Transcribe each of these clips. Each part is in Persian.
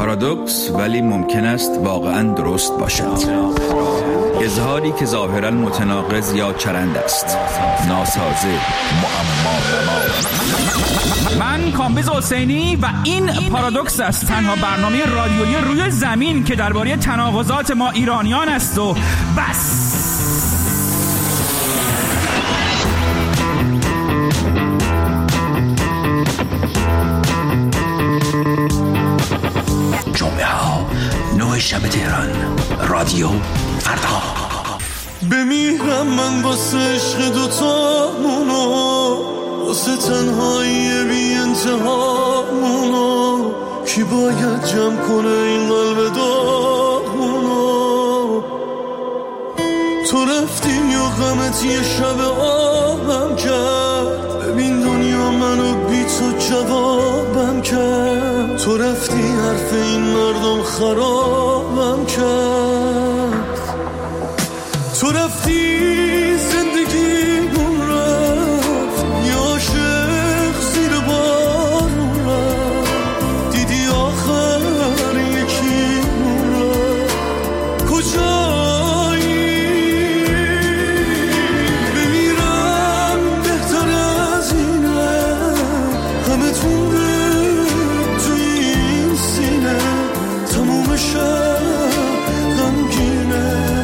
پارادوکس ولی ممکن است واقعا درست باشد. اظهاری که ظاهرا متناقض یا چرند است، ناسازه، معما. من کامبیز حسینی و این پارادوکس است، تنها برنامه رادیویی روی زمین که درباره تناقضات ما ایرانیان است و بس. جمعه ها 9 شب تهران، رادیو فردا. بمیرم من واسه عشق دوتامونو، واسه تنهایی بی انتهامونو، کی باید جمع کنه این قلب داغونو؟ تو رفتی یا غمت یه شب آبم کرد، ببین دنیا منو بی تو جوابم کرد. تو رفتی حرف این مردم خرابم کرد. تو رفتی زندگیمون رفت، یا عاشق زیر بارون رفت، دیدی آخر یکیمون رفت. کجایی؟ بمیرم بهتر از اینه، همه تونه تو این سینه، تموم شب غمگینه.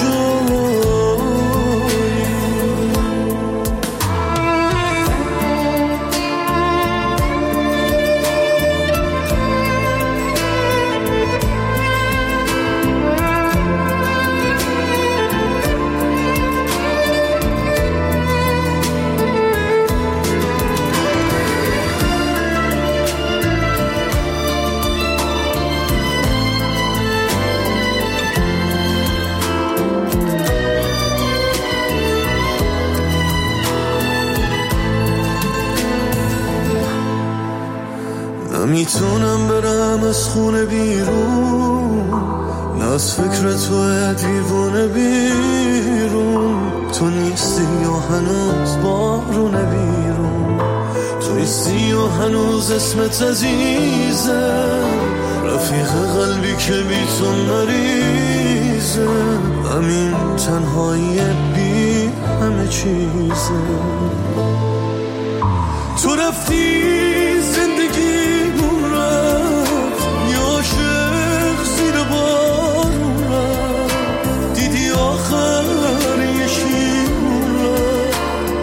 نمیتونم برم از خونه بیرون، نه از فکر تو دیوونه بیرون. تو نیستی و هنوز بارونه بیرون، تو نیستی و هنوز اسمت عزیزه، رفیق قلبی که بی تو مریضه. همین تنهایی بی همه چیزه. تو رفتی زندگیمون رفت، یا عاشق زیر بارون رفت، دیدی آخر یکیمون رفت.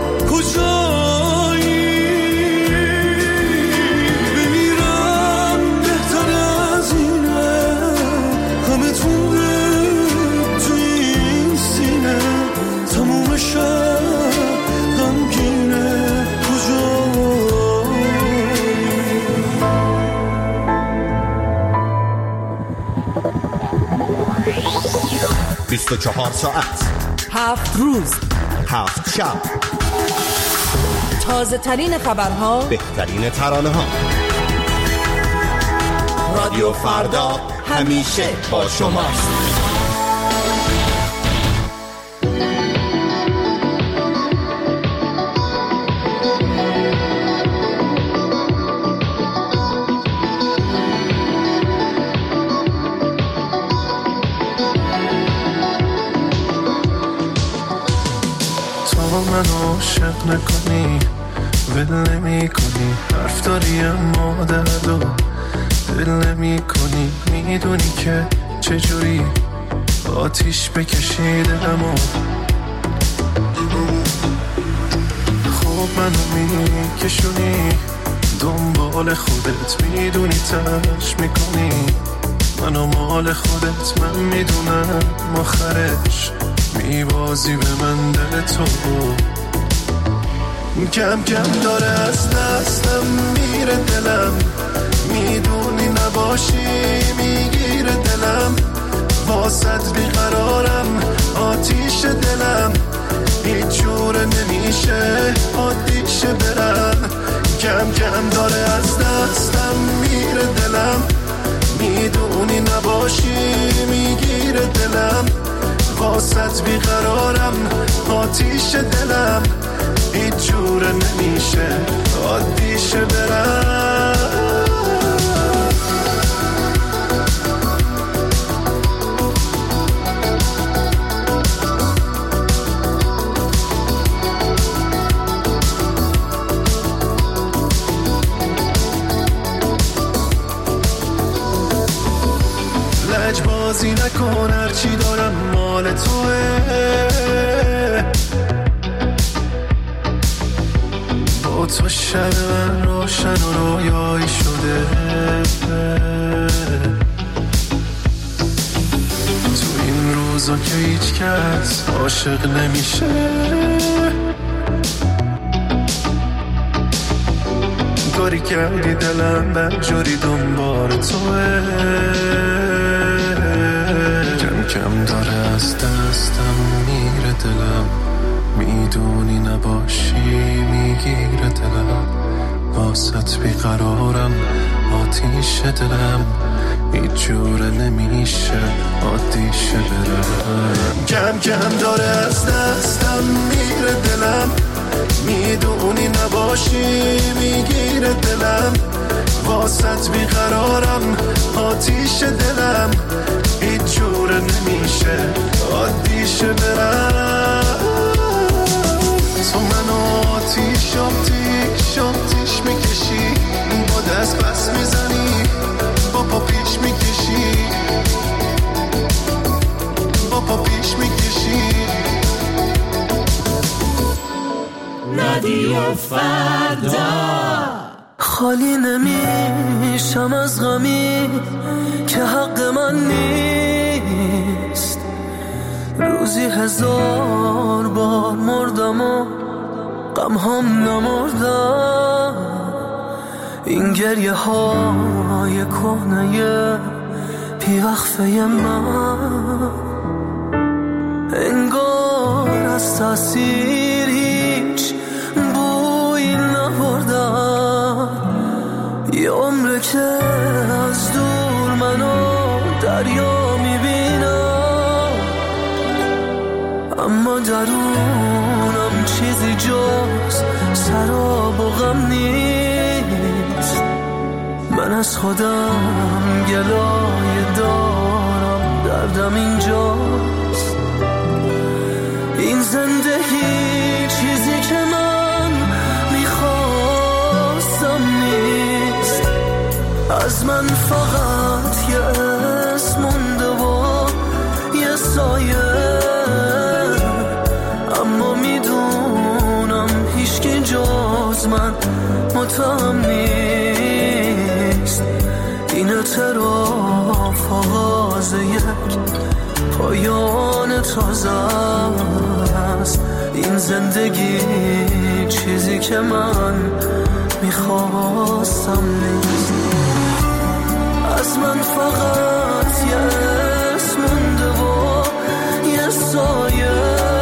کجایی؟ بمیرم بهتر از اینه، همه تونه تو این سینه، تموم شب غمگینه. 24 ساعت، 7 روز، 7 شب، تازه ترین خبرها، بهترین ترانه ها. رادیو فردا همیشه با شماست. من عاشق نکنی، ول نمی کنی، حرف داری اما درد و دل نمی کنی. میدونی که چجوری آتیش بکشی دلمو. خب منو میکشونی دنبال خودت، میدونی تلاش میکنی منو مال خودت. من میدونم آخرش میبازی به من دل تو. کم کم داره از دستم میره دلم، میدونی نباشی میگیره دلم. واسط بیقرارم آتیش دلم، هیچ جوره نمیشه عادیشه برم. کم کم داره از دستم میره دلم، میدونی نباشی میگیره دلم. واسط بیقرارم آتیش دلم، هیچ جوره نمیشه عادیشه برم. بازی نکن، هرچی دارم مال توه. با تو شب من روشن و رویایی شده. تو این روزا که هیچ کس عاشق نمیشه، کاری کردی دلم بدجوری دنبال توه. کم کم داره از دستم میره دلم، میدونی نباشی میگیره دلم. واسط بیقرارم آتیش دلم، هیچ جوره نمیشه عادیشه برم. کم کم داره از دستم میره دلم، میدونی نباشی میگیره دلم. واسط بیقرارم آتیش دلم، هیچ جوره نمیشه عادیشه برم. تو منو آتیش میکشی، با دست بس میزنی، با پا پیش میکشی، با پا پیش میکشی. رادیو فردا. خالی نمیشم از غمی که حق من نیست. روزی 1000 بار مردم و غم هم نمردم. این گریه های کهنه بی وقفه من، انگار از تاثیر هیچ بویی نبردم. یه عمره که از دور منو دریا میبینم، اما درونم چیزی جز سراب و غم نیست. من از خودم گلایه دارم، دردم اینجاست. این زندگی چیزی که من میخواستم نیست. از من فقط یه اسم مونده و یه سایه، اما میدونم هیچکی جز من متهم نیست. این اعتراف آغاز یک پایان تازه است. این زندگی چیزی که من میخواستم نیست. از من فقط یه اسم مونده و یه سایه،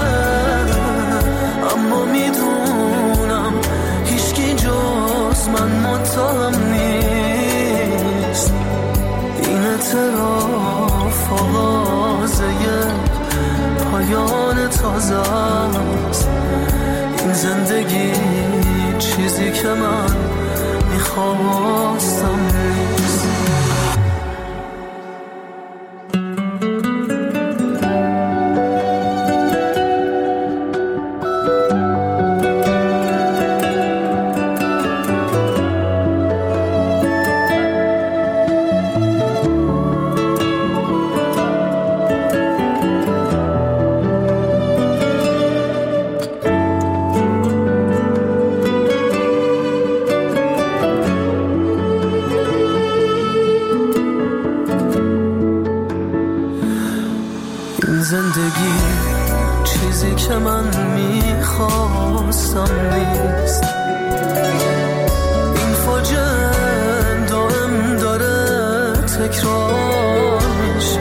اما میدونم هیچکی جز من متهم نیست. این اعتراف آغاز یک پایان تازه است. این زندگی چیزی که من میخواستم نیست. زندگی چیزی که من میخواستم نیست. این فاجعه دائم داره تکرار میشه.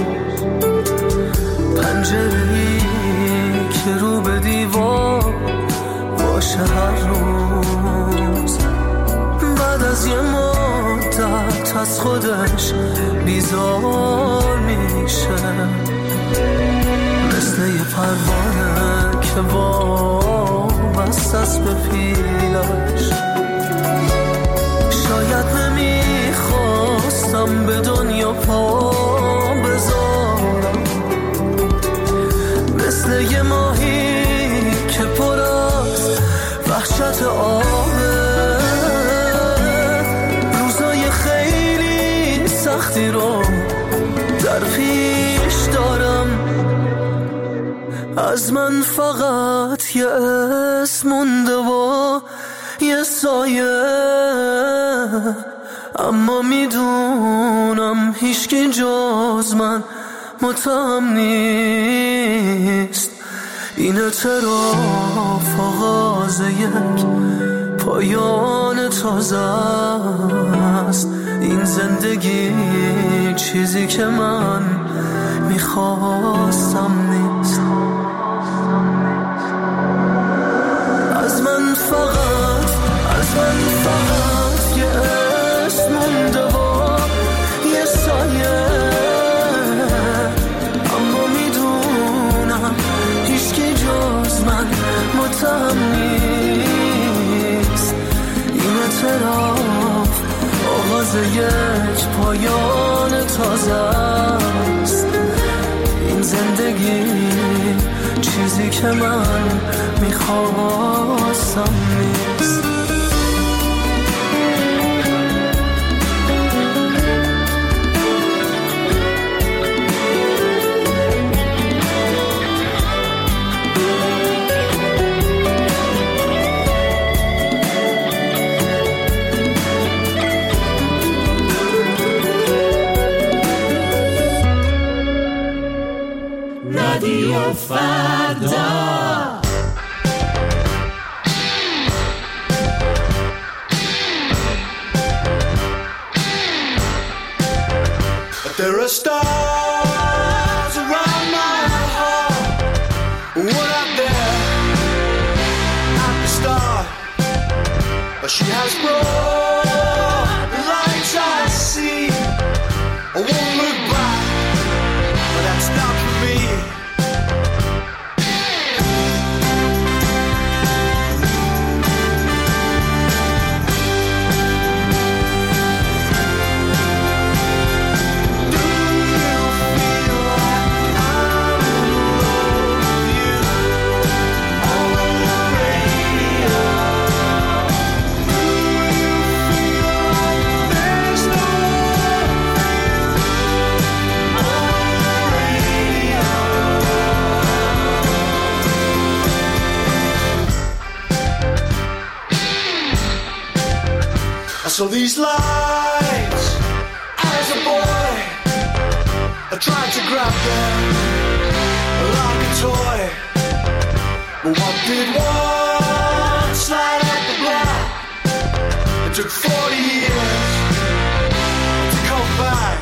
پنجره‌ای که رو به دیوار باشه هر روز، بعد از یه مدت از خودش بیزار میشه. مثل یه پروانه که وابسته است به پیلش. شاید نمیخواستم به دنیا پا بذارم، مثل یه ماهی که پر از وحشت آبه. روزای خیلی سختی رو در در پیش دارم. از من فقط یه اسم مونده و یه سایه، اما میدونم هیچکی جز من متهم نیست. این اعتراف آغاز یک پایان تازه است. این زندگی چیزی که من میخواستم نیست. از من فقط یه اسم مونده و یه سایه، اما میدونم هیچکی جز من متهم نیست. این اعتراف آغاز یک پایان تازه است. این زندگی چیزی که من میخواستم نیست. رادیو فردا. There are stars around my heart. One out there at the start, but she has brought the lights I see. I won't look back, but that's not for me. So these lights, as a boy, I tried to grab them like a toy. But what did one slide out the block? It took 40 years to come back.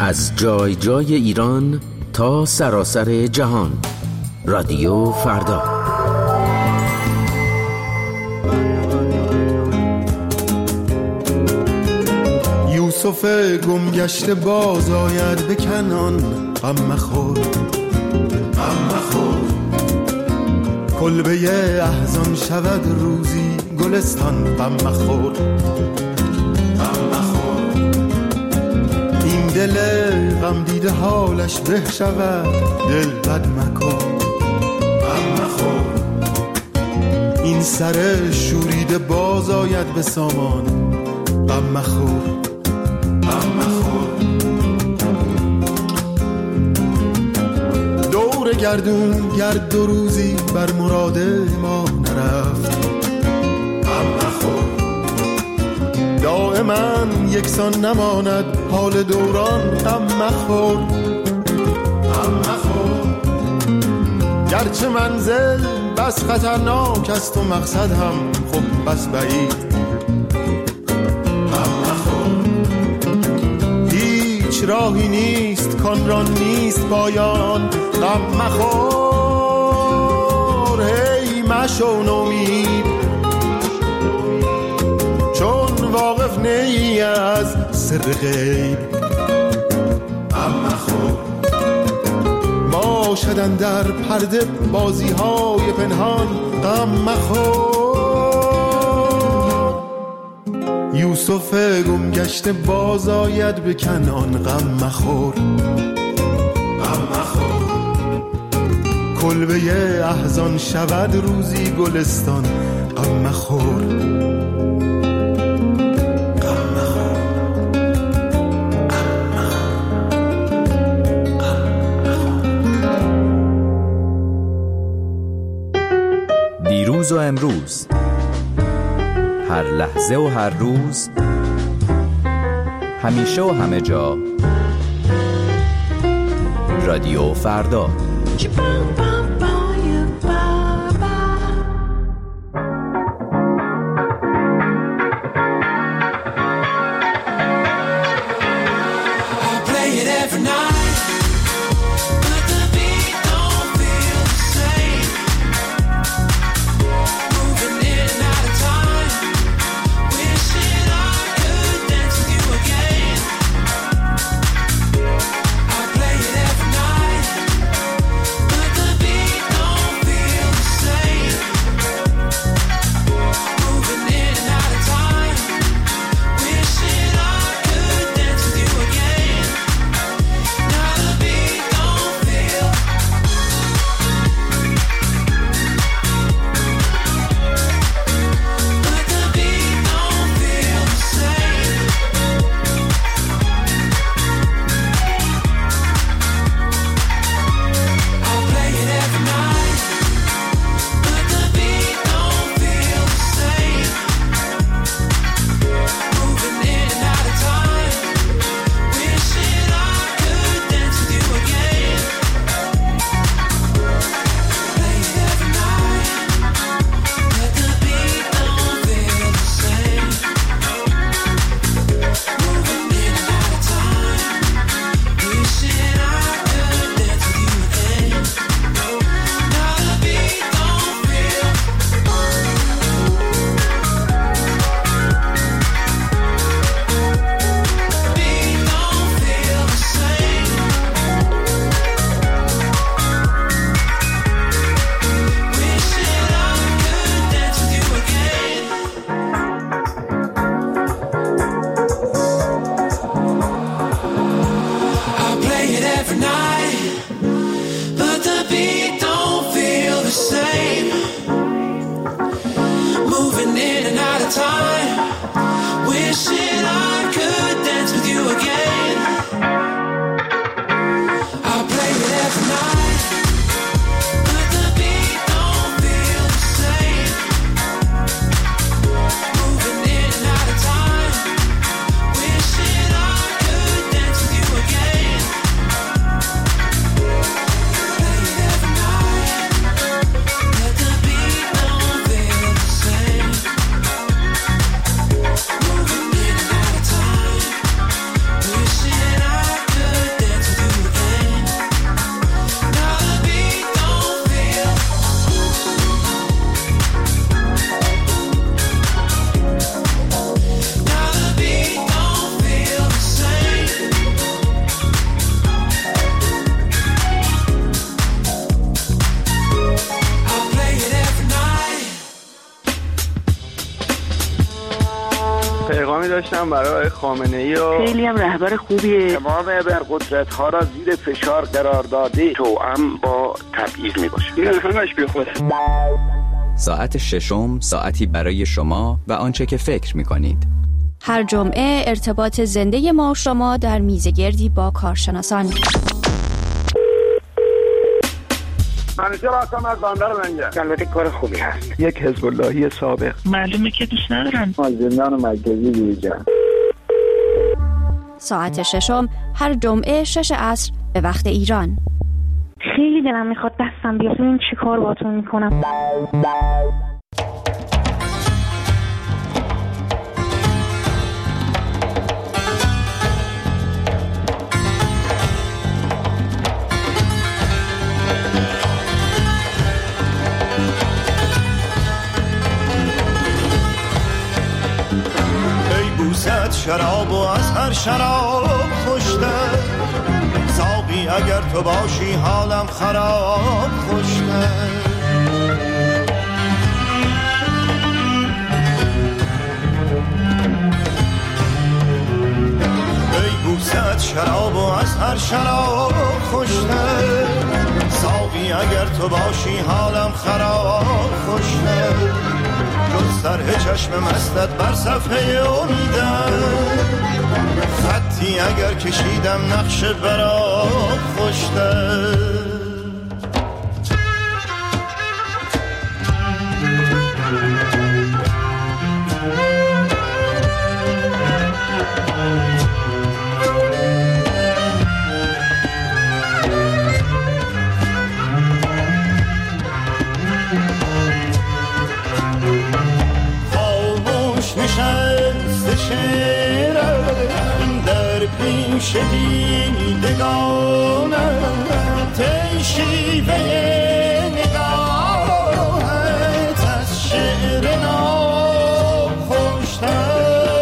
از جای جای ایران تا سراسر جهان. رادیو فردا. یوسف گمگشته باز آید به کنعان، غم مخور غم مخور. کلبه احزان شود روزی گلستان، غم مخور غم مخور. این دل غم دیده حالش به شود، دل بد مکن غم مخور. این سر شوریده باز آید به سامان، غم مخور غم مخور. دور گردون گرد دو روزی بر مراد ما نرفت، غم مخور. دائما یکسان نماند حال دوران، غم مخور غم مخور. گرچه منزل بس خطرناک است و مقصد هم خب بس بعید، راهی نیست کان را نیست پایان، غم مخور. هی مشو نومید چون واقف نی از سر غیب، غم مخور. باشدن در پرده بازی های پنهان، غم مخور. یوسف گمگشته باز آید به کنعان، غم مخور غم مخور. کلبه احزان شود روزی گلستان، غم مخور غم مخور غم مخور. دیروز و امروز، هر لحظه و هر روز، همیشه و همه جا. رادیو فردا. Be داشتم برای خامنه‌ای و خیلی هم رهبر خوبیه. تمام ابرقدرت‌ها را زیر فشار قرار داده، توأم با تبعیض میباشه. این همش بیخوده. ساعت ششم، ساعتی برای شما و آنچه که فکر می‌کنید. هر جمعه ارتباط زنده ما و شما در میزگردی با کارشناسان. منیجر هستم از بندر منجر. البته کار خوبی هست. یک حزب اللهی سابق. معلومه که دوست ندارم. از زندان مرکزی بیرون. ساعت ششم هر جمعه 6 عصر به وقت ایران. خیلی دلم میخواد دستم بیاد. این چی کار باتون میکنم؟ شراب و از هر شراب خوشتر، ساقی اگر تو باشی حالم خراب خوشتر. ای بوسه شراب و از هر شراب خوشتر، ساقی اگر تو باشی حالم خراب خوشتر. جز طرح چشم مستت بر صفحه امیدم، خطی اگر کشیدم نقش برات خوشتر. شیرم در پیش دیدگانم، تی شیوه نگاهت از شعر نام خوشتر.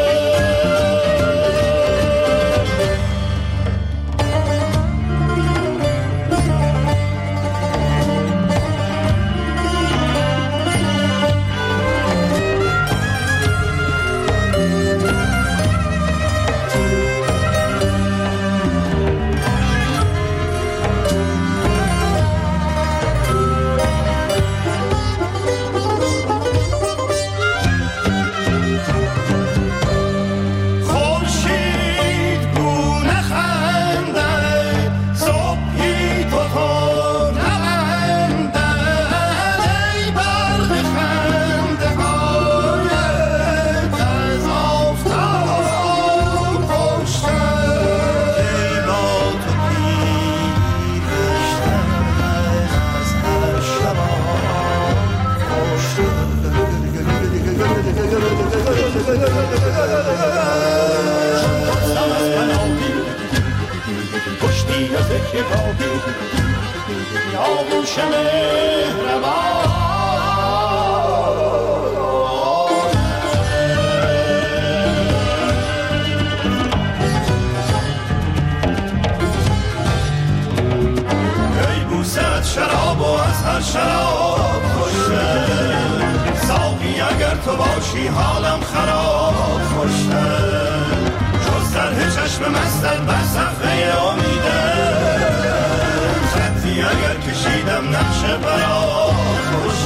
شراب و از هر شراب خوشتر، ساقی اگر تو باشی حالم خراب خوشتر. جز طرح چشم مستت بر صفحه امیدم، خطی اگر کشیدم نقش برات خوشتر.